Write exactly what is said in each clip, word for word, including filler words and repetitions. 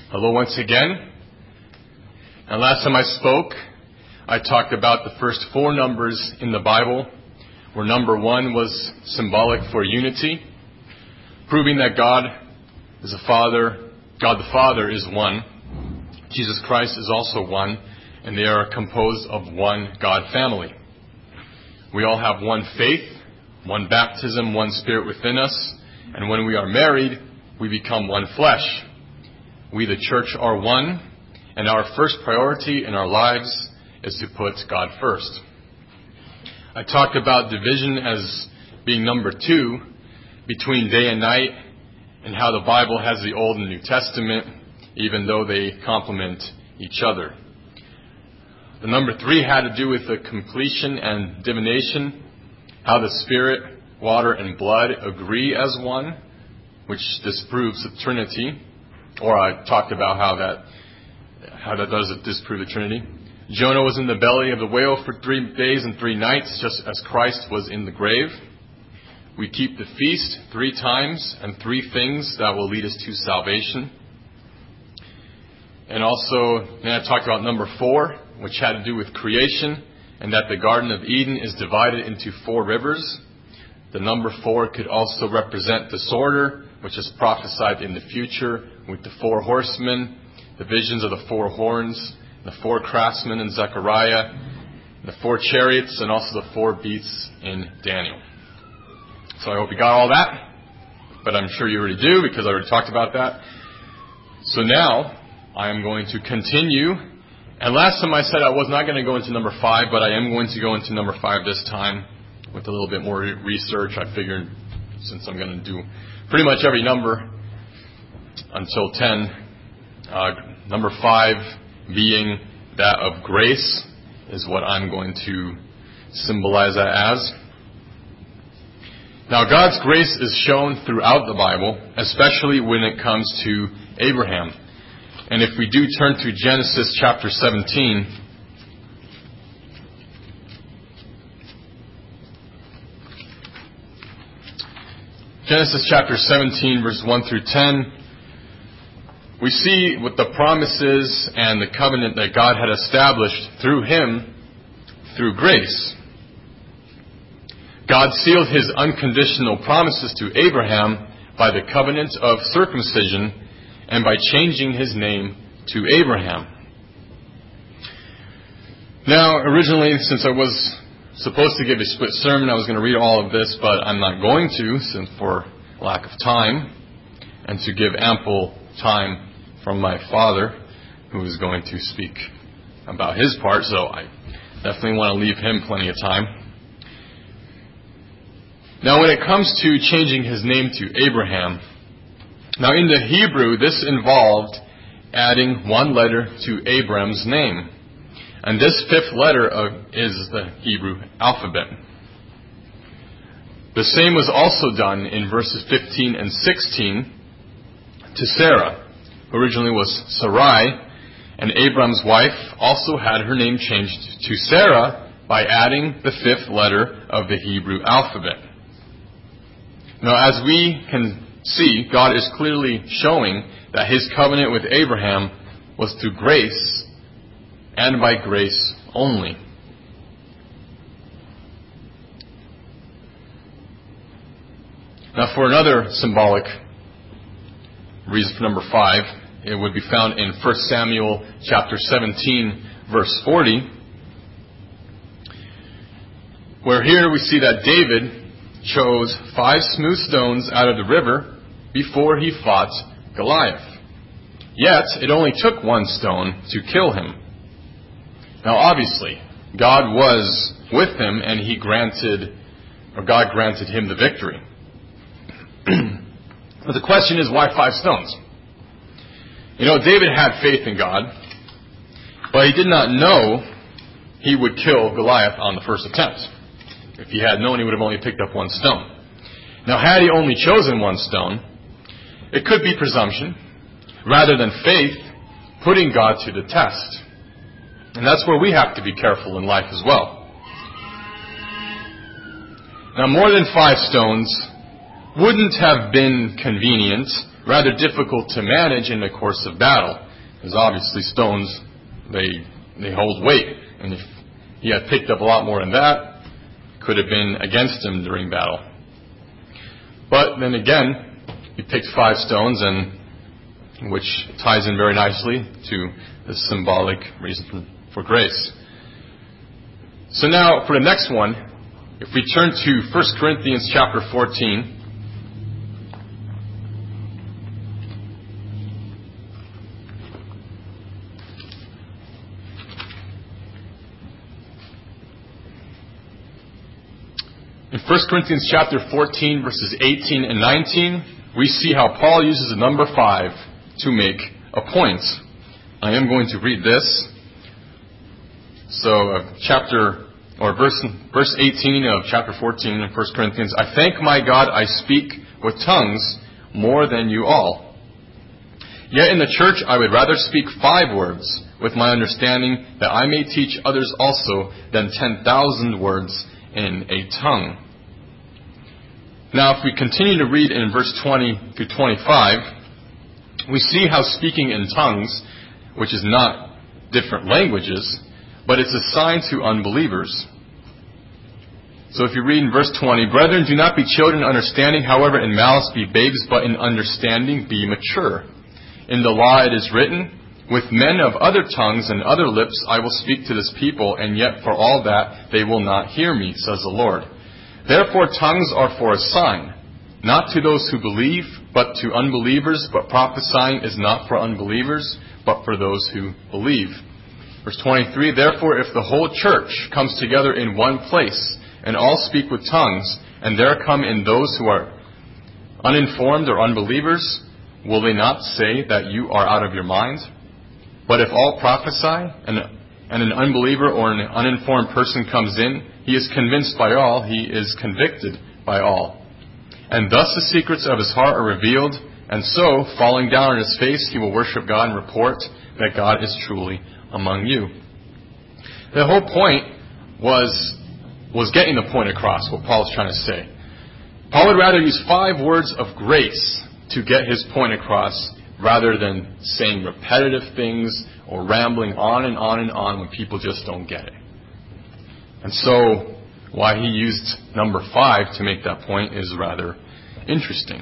Hello once again. And last time I spoke, I talked about the first four numbers in the Bible, where number one was symbolic for unity, proving that God is a Father, God the Father is one, Jesus Christ is also one, and they are composed of one God family. We all have one faith, one baptism, one Spirit within us, and when we are married, we become one flesh. We, the church, are one, and our first priority in our lives is to put God first. I talked about division as being number two between day and night, and how the Bible has the Old and New Testament, even though they complement each other. The number three had to do with the completion and divination, how the Spirit, water, and blood agree as one, which disproves the Trinity. Or I talked about how that how that does disprove the Trinity. Jonah was in the belly of the whale for three days and three nights, just as Christ was in the grave. We keep the feast three times and three things that will lead us to salvation. And also, then I talked about number four, which had to do with creation, and that the Garden of Eden is divided into four rivers. The number four could also represent disorder, which is prophesied in the future with the four horsemen, the visions of the four horns, the four craftsmen in Zechariah, the four chariots, and also the four beasts in Daniel. So I hope you got all that, but I'm sure you already do because I already talked about that. So now I am going to continue. And last time I said I was not going to go into number five, but I am going to go into number five this time with a little bit more research. I figured since I'm going to do pretty much every number until ten, uh, number five being that of grace is what I'm going to symbolize that as. Now, God's grace is shown throughout the Bible, especially when it comes to Abraham. And if we do turn to Genesis chapter seventeen, Genesis chapter seventeen, verse one through ten, we see what the promises and the covenant that God had established through him, through grace. God sealed his unconditional promises to Abraham by the covenant of circumcision and by changing his name to Abraham. Now, originally, since I was supposed to give a split sermon, I was going to read all of this, but I'm not going to, since for lack of time, and to give ample time from my father, who is going to speak about his part, so I definitely want to leave him plenty of time. Now, when it comes to changing his name to Abraham, now in the Hebrew, this involved adding one letter to Abram's name. And this fifth letter of, is the Hebrew alphabet. The same was also done in verses fifteen and sixteen to Sarah, who originally was Sarai, and Abram's wife also had her name changed to Sarah by adding the fifth letter of the Hebrew alphabet. Now, as we can see, God is clearly showing that his covenant with Abraham was through grace and by grace only. Now, for another symbolic reason for number five, it would be found in First Samuel chapter seventeen, verse forty, where here we see that David chose five smooth stones out of the river before he fought Goliath. Yet, it only took one stone to kill him. Now, obviously, God was with him, and he granted, or God granted him the victory. But the question is, why five stones? You know, David had faith in God, but he did not know he would kill Goliath on the first attempt. If he had known, he would have only picked up one stone. Now, had he only chosen one stone, it could be presumption, rather than faith, putting God to the test. And that's where we have to be careful in life as well. Now, more than five stones wouldn't have been convenient rather difficult to manage in the course of battle. Because obviously stones, they they hold weight. And if he had picked up a lot more than that, it could have been against him during battle. But then again, he picked five stones, and which ties in very nicely to the symbolic reason for, for grace. So now, for the next one, if we turn to First Corinthians chapter fourteen, in First Corinthians chapter fourteen, verses eighteen and nineteen, we see how Paul uses the number five to make a point. I am going to read this. So, uh, chapter or verse verse eighteen of chapter fourteen in First Corinthians. I thank my God I speak with tongues more than you all. Yet in the church I would rather speak five words with my understanding, that I may teach others also, than ten thousand words in a tongue. Now, if we continue to read in verse twenty through twenty-five, we see how speaking in tongues, which is not different languages, but it's a sign to unbelievers. So if you read in verse twenty, Brethren, do not be children in understanding, however in malice be babes, but in understanding be mature. In the law it is written, with men of other tongues and other lips I will speak to this people, and yet for all that they will not hear me, says the Lord. Therefore tongues are for a sign, not to those who believe, but to unbelievers, but prophesying is not for unbelievers, but for those who believe. Verse twenty-three, Therefore if the whole church comes together in one place, and all speak with tongues, and there come in those who are uninformed or unbelievers, will they not say that you are out of your mind? But if all prophesy, and, and an unbeliever or an uninformed person comes in, he is convinced by all, he is convicted by all. And thus the secrets of his heart are revealed, and so, falling down on his face, he will worship God and report that God is truly among you. The whole point was, was getting the point across, what Paul is trying to say. Paul would rather use five words of grace to get his point across, rather than saying repetitive things or rambling on and on and on when people just don't get it. And so, why he used number five to make that point is rather interesting.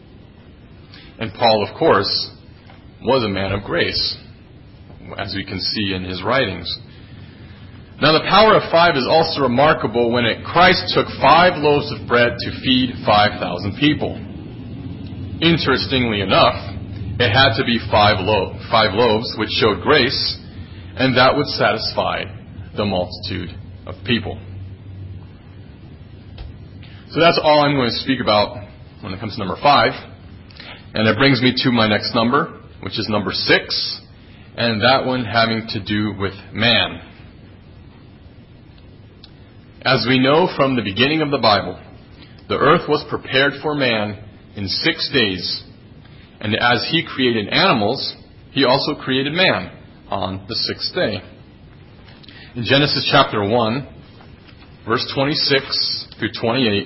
And Paul, of course, was a man of grace, as we can see in his writings. Now, the power of five is also remarkable when it, Christ took five loaves of bread to feed five thousand people. Interestingly enough, it had to be five, lo- five loaves, which showed grace, and that would satisfy the multitude of people. So that's all I'm going to speak about when it comes to number five. And it brings me to my next number, which is number six, and that one having to do with man. As we know from the beginning of the Bible, the earth was prepared for man in six days. And as he created animals, he also created man on the sixth day. In Genesis chapter one, verse twenty-six through twenty-eight,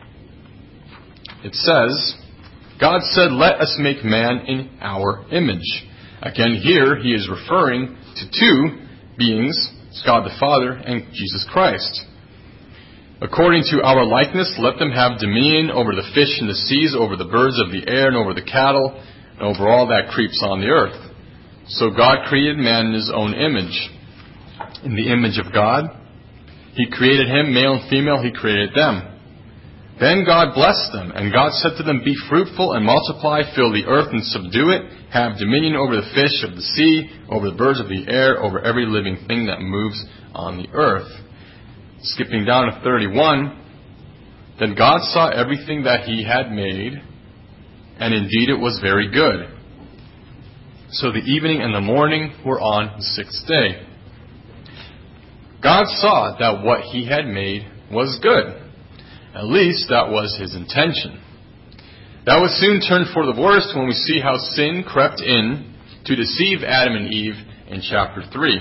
it says, God said, let us make man in our image. Again, here he is referring to two beings, God the Father and Jesus Christ. According to our likeness, let them have dominion over the fish in the seas, over the birds of the air, and over the cattle, and over all that creeps on the earth. So God created man in his own image. In the image of God, he created him, male and female, he created them. Then God blessed them, and God said to them, be fruitful and multiply, fill the earth and subdue it, have dominion over the fish of the sea, over the birds of the air, over every living thing that moves on the earth. Skipping down to thirty-one, then God saw everything that he had made, and indeed it was very good. So the evening and the morning were on the sixth day. God saw that what he had made was good. At least that was his intention. That would soon turn for the worst when we see how sin crept in to deceive Adam and Eve in chapter three.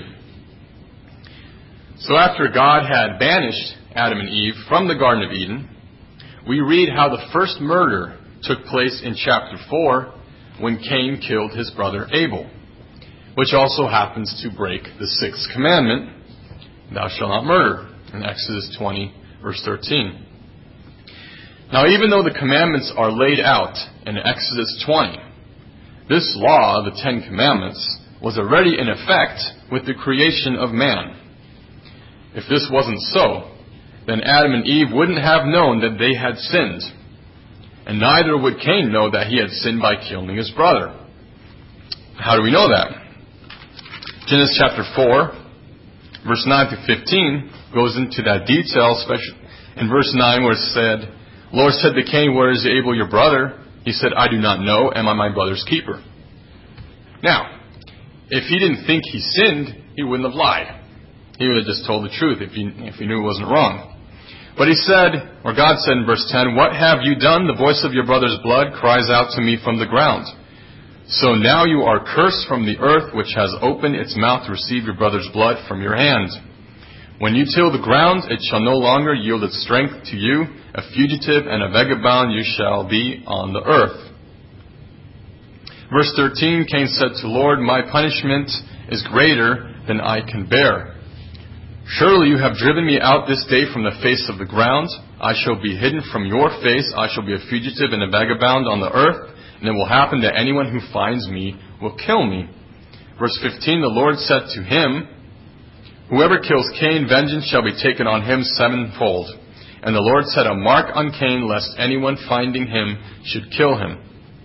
So after God had banished Adam and Eve from the Garden of Eden, we read how the first murder took place in chapter four when Cain killed his brother Abel, which also happens to break the sixth commandment, thou shalt not murder, in Exodus twenty, verse thirteen. Now, even though the commandments are laid out in Exodus twenty, this law, the Ten Commandments, was already in effect with the creation of man. If this wasn't so, then Adam and Eve wouldn't have known that they had sinned, and neither would Cain know that he had sinned by killing his brother. How do we know that? Genesis chapter four, verse nine to fifteen, goes into that detail, especially in verse nine where it said, the Lord said to Cain, where is Abel your brother? He said, I do not know. Am I my brother's keeper? Now, if he didn't think he sinned, he wouldn't have lied. He would have just told the truth if he, if he knew it wasn't wrong. But he said, or God said in verse ten, what have you done? The voice of your brother's blood cries out to me from the ground. So now you are cursed from the earth, which has opened its mouth to receive your brother's blood from your hand. When you till the ground, it shall no longer yield its strength to you. A fugitive and a vagabond you shall be on the earth. Verse thirteen, Cain said to the Lord, my punishment is greater than I can bear. Surely you have driven me out this day from the face of the ground. I shall be hidden from your face. I shall be a fugitive and a vagabond on the earth. And it will happen that anyone who finds me will kill me. Verse fifteen, the Lord said to him, whoever kills Cain, vengeance shall be taken on him sevenfold. And the Lord set a mark on Cain, lest anyone finding him should kill him.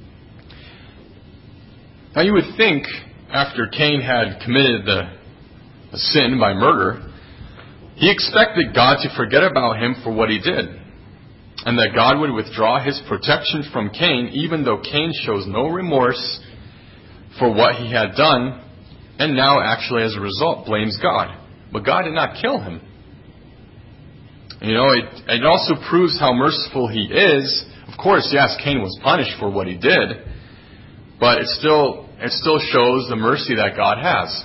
Now you would think, after Cain had committed the, the sin by murder, he expected God to forget about him for what he did, and that God would withdraw his protection from Cain, even though Cain shows no remorse for what he had done, and now actually as a result blames God. But God did not kill him. You know, it, it also proves how merciful he is. Of course, yes, Cain was punished for what he did, but it still it still shows the mercy that God has.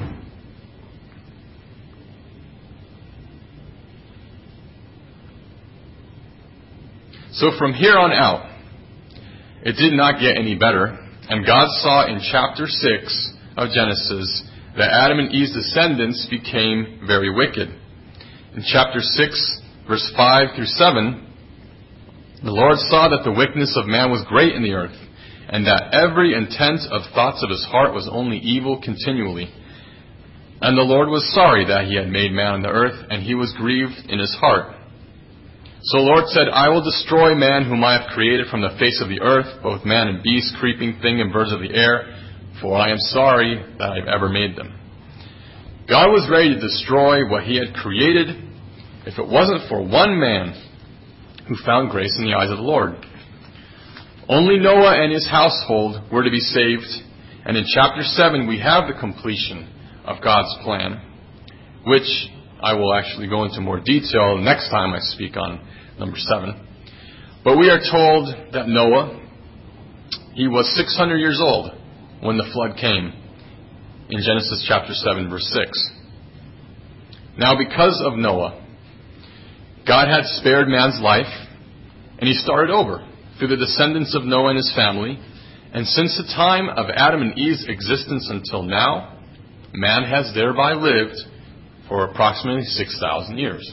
So from here on out, it did not get any better, and God saw in chapter six of Genesis that Adam and Eve's descendants became very wicked. In chapter six, verse five through seven, the Lord saw that the wickedness of man was great in the earth, and that every intent of thoughts of his heart was only evil continually. And the Lord was sorry that he had made man on the earth, and he was grieved in his heart. So the Lord said, I will destroy man whom I have created from the face of the earth, both man and beast, creeping thing and birds of the air, for I am sorry that I have ever made them. God was ready to destroy what he had created if it wasn't for one man who found grace in the eyes of the Lord. Only Noah and his household were to be saved, and in chapter seven we have the completion of God's plan, which I will actually go into more detail next time I speak on number seven. But we are told that Noah, he was six hundred years old when the flood came in Genesis chapter seven, verse six. Now because of Noah, God had spared man's life, and he started over through the descendants of Noah and his family. And since the time of Adam and Eve's existence until now, man has thereby lived for approximately six thousand years.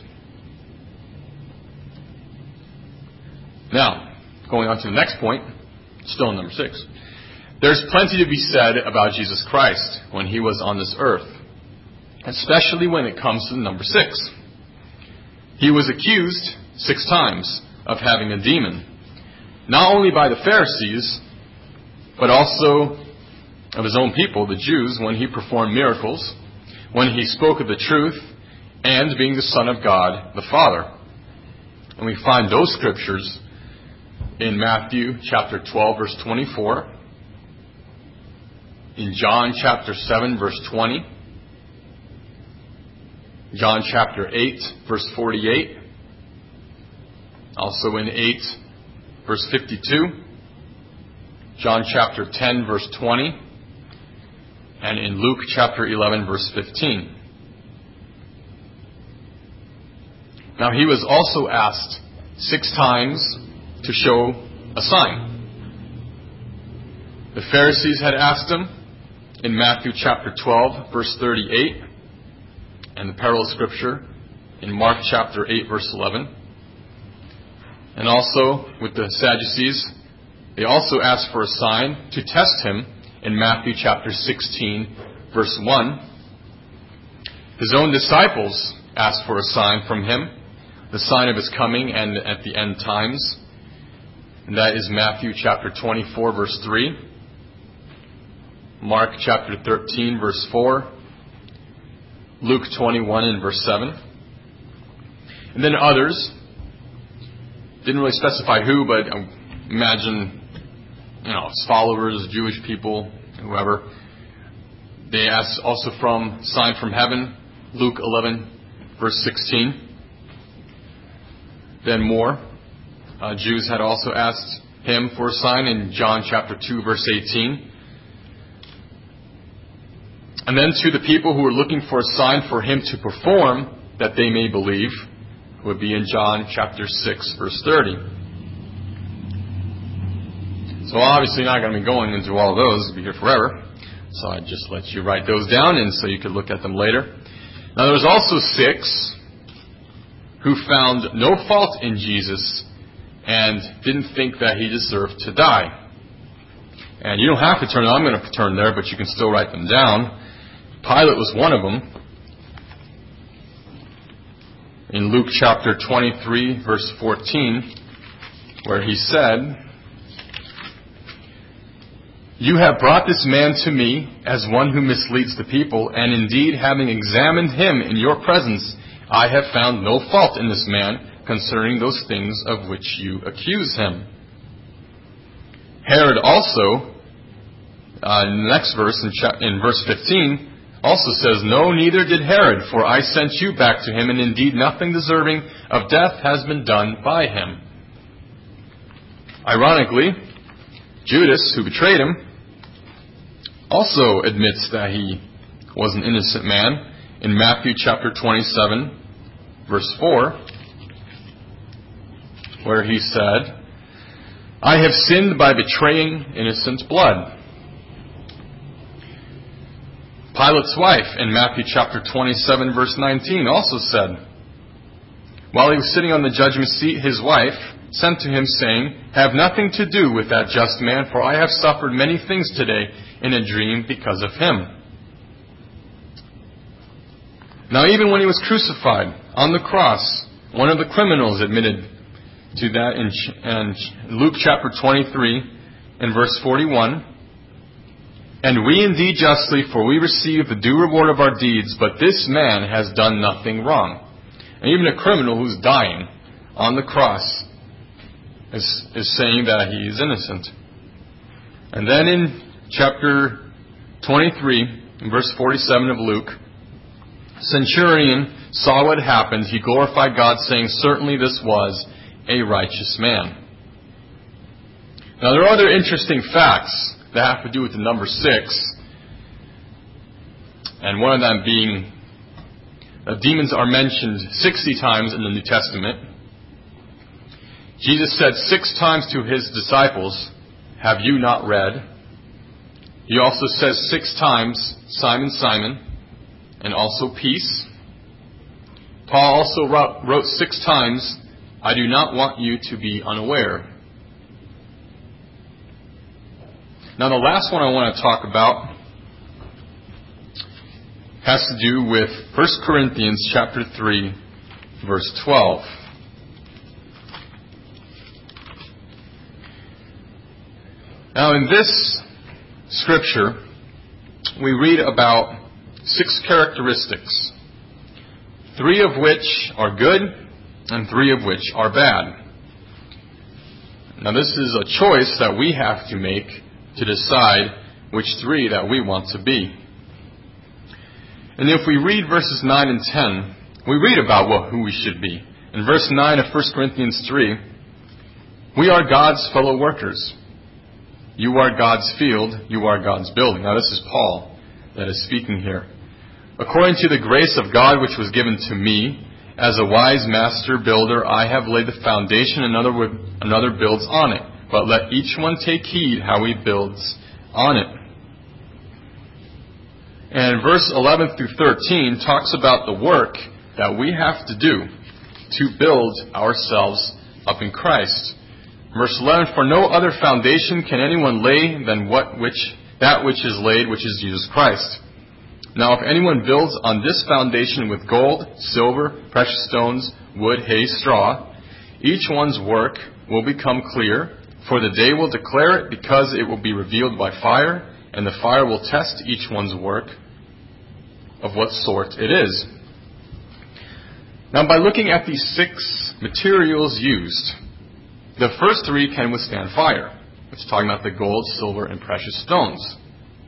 Now, going on to the next point, still in number six. There's plenty to be said about Jesus Christ when he was on this earth, especially when it comes to number six. He was accused six times of having a demon, not only by the Pharisees, but also of his own people, the Jews, when he performed miracles, when he spoke of the truth, and being the Son of God, the Father. And we find those scriptures in Matthew chapter twelve, verse twenty-four, in John chapter seven, verse twenty, John chapter eight, verse forty-eight, also in eight, verse fifty-two, John chapter ten, verse twenty, and in Luke chapter eleven, verse fifteen. Now he was also asked six times to show a sign. The Pharisees had asked him in Matthew chapter twelve, verse thirty-eight, and the parallel scripture in Mark chapter eight, verse eleven. And also with the Sadducees, they also asked for a sign to test him in Matthew chapter sixteen, verse one. His own disciples asked for a sign from him, the sign of his coming and at the end times. And that is Matthew chapter twenty-four, verse three. Mark chapter thirteen, verse four. Luke twenty-one and verse seven. And then others, didn't really specify who, but imagine, you know, followers, Jewish people, whoever. They asked also from sign from heaven, Luke eleven, verse sixteen. Then more uh, Jews had also asked him for a sign in John chapter two, verse eighteen. And then to the people who were looking for a sign for him to perform that they may believe, would be in John chapter six, verse thirty. So obviously not going to be going into all of those. We'll be here forever. So I just let you write those down and so you could look at them later. Now there was also six who found no fault in Jesus and didn't think that he deserved to die. And you don't have to turn, I'm going to turn there, but you can still write them down. Pilate was one of them. In Luke chapter twenty-three, verse fourteen, where he said, "You have brought this man to me as one who misleads the people, and indeed, having examined him in your presence, I have found no fault in this man concerning those things of which you accuse him." Herod also, uh, in the next verse, in, cha- in verse fifteen, also says, "No, neither did Herod, for I sent you back to him, and indeed nothing deserving of death has been done by him." Ironically, Judas, who betrayed him, also admits that he was an innocent man in Matthew chapter twenty-seven, verse four, where he said, "I have sinned by betraying innocent blood." Pilate's wife in Matthew chapter twenty-seven, verse nineteen also said, while he was sitting on the judgment seat, his wife sent to him saying, "Have nothing to do with that just man, for I have suffered many things today in a dream because of him." Now even when he was crucified on the cross, one of the criminals admitted to that in, in Luke chapter twenty-three and verse forty-one. "And we indeed justly, for we receive the due reward of our deeds, but this man has done nothing wrong." And even a criminal who's dying on the cross is, is saying that he is innocent. And then in chapter twenty-three, in verse forty-seven of Luke, centurion saw what happened. He glorified God, saying, "Certainly this was a righteous man." Now there are other interesting facts that have to do with the number six. And one of them being that demons are mentioned sixty times in the New Testament. Jesus said six times to his disciples, "Have you not read?" He also says six times, "Simon, Simon," and also "Peace." Paul also wrote, wrote six times, "I do not want you to be unaware." Now the last one I want to talk about has to do with First Corinthians chapter three, verse twelve. Now in this scripture, we read about six characteristics, three of which are good and three of which are bad. Now this is a choice that we have to make to decide which three that we want to be. And if we read verses nine and ten, we read about what, who we should be. In verse nine of First Corinthians three, "We are God's fellow workers. You are God's field, you are God's building." Now this is Paul that is speaking here. "According to the grace of God which was given to me, as a wise master builder, I have laid the foundation, another, another builds on it. But let each one take heed how he builds on it. And verse eleven through thirteen talks about the work that we have to do to build ourselves up in Christ. Verse eleven, for no other foundation can anyone lay than what which that which is laid, which is Jesus Christ. Now if anyone builds on this foundation with gold, silver, precious stones, wood, hay, straw, each one's work will become clear, for the day will declare it, because it will be revealed by fire, and the fire will test each one's work of what sort it is. Now by looking at these six materials used, the first three can withstand fire. It's talking about the gold, silver, and precious stones.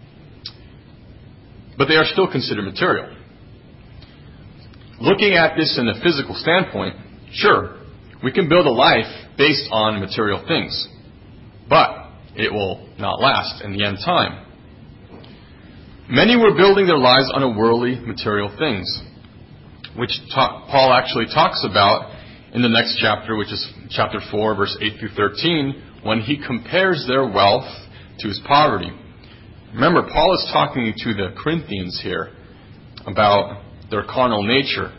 But they are still considered material. Looking at this in a physical standpoint, sure, we can build a life based on material things, but it will not last in the end time. Many were building their lives on a worldly material things, which ta- Paul actually talks about in the next chapter, which is chapter four, verse eight through thirteen, when he compares their wealth to his poverty. Remember, Paul is talking to the Corinthians here about their carnal nature.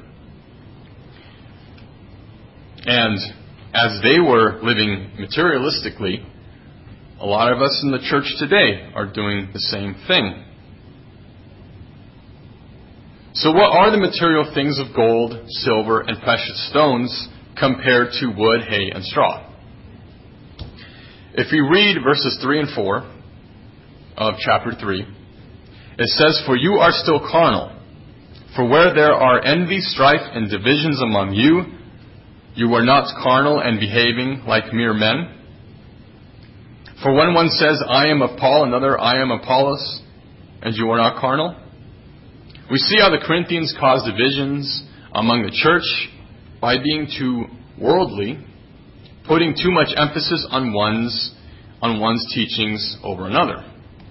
And as they were living materialistically, a lot of us in the church today are doing the same thing. So what are the material things of gold, silver, and precious stones compared to wood, hay, and straw? If you read verses three and four of chapter three, it says, for you are still carnal. For where there are envy, strife, and divisions among you, you are not carnal and behaving like mere men. For when one says, I am of Paul, another, I am Apollos, and you are not carnal. We see how the Corinthians caused divisions among the church by being too worldly, putting too much emphasis on one's, on one's teachings over another.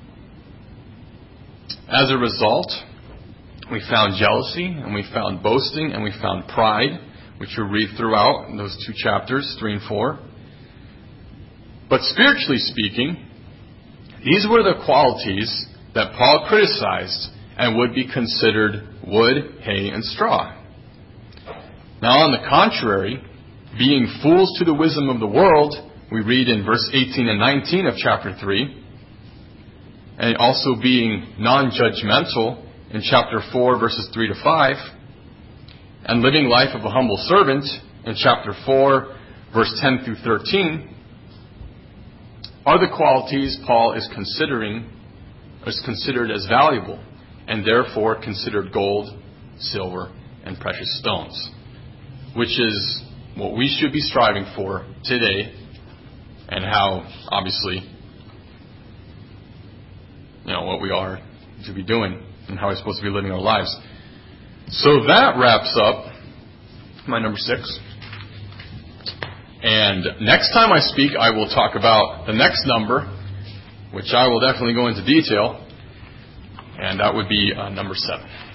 As a result, we found jealousy, and we found boasting, and we found pride, which you read throughout in those two chapters, three and four. But spiritually speaking, these were the qualities that Paul criticized and would be considered wood, hay, and straw. Now, on the contrary, being fools to the wisdom of the world, we read in verse eighteen and nineteen of chapter three, and also being non-judgmental in chapter four, verses three to five, and living life of a humble servant in chapter four, verse ten through thirteen, are the qualities Paul is considering, is considered as valuable, and therefore considered gold, silver, and precious stones, which is what we should be striving for today, and how, obviously, you know, what we are to be doing, and how we're supposed to be living our lives. So that wraps up my number six. And next time I speak, I will talk about the next number, which I will definitely go into detail, and that would be uh, number seven.